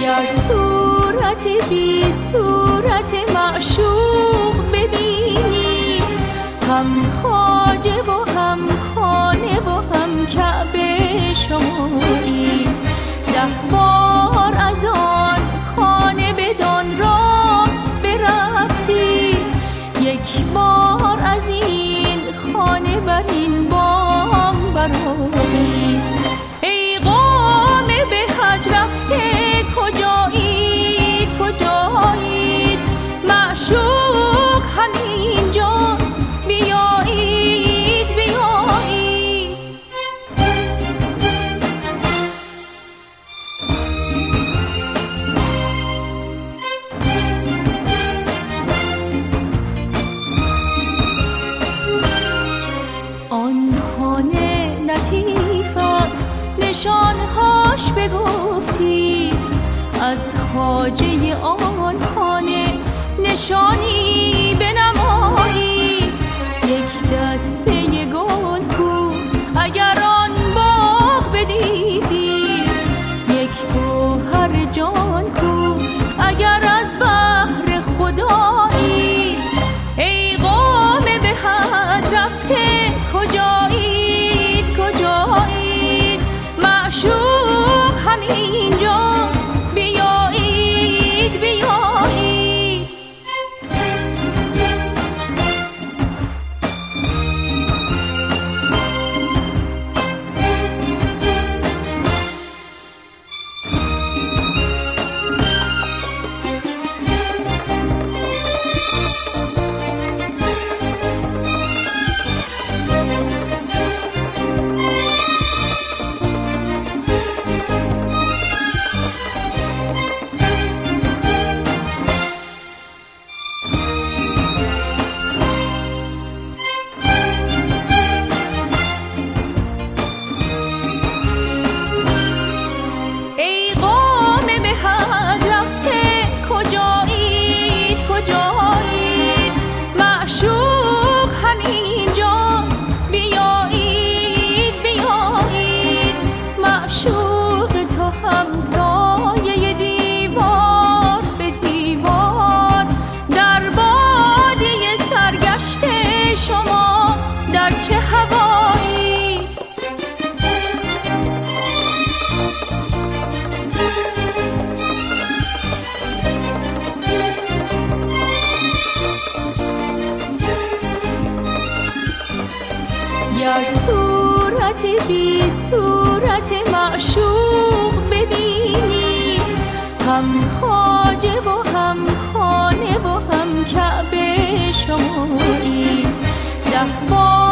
گر صورت بی صورت معشوق ببینید، هم خواجه و هم خانه و هم کعبه شمایید. 10 بار از آن خانه بدان راه برفتید، 1 بار از این خانه بر این بام برآیید. ای قوم به حج رفته کجایید کجایید، معشوق همین جاست بیایید بیایید. آن خانه لطیف است نشانهاش بگفتید، از خواجه آن خانه نشانی بنمایید. 1 دسته گل کو اگر آن باغ بدیدید، 1 گوهر جان کو اگر از بحر خدایید. ای قوم به حج رفته کجایید کجایید، معشوق همین جاست بیایید بیایید. چه هوایید. گر صورت بی صورت معشوق ببینید، هم خواجه و هم خانه و هم کعبه شمایید. 10 بار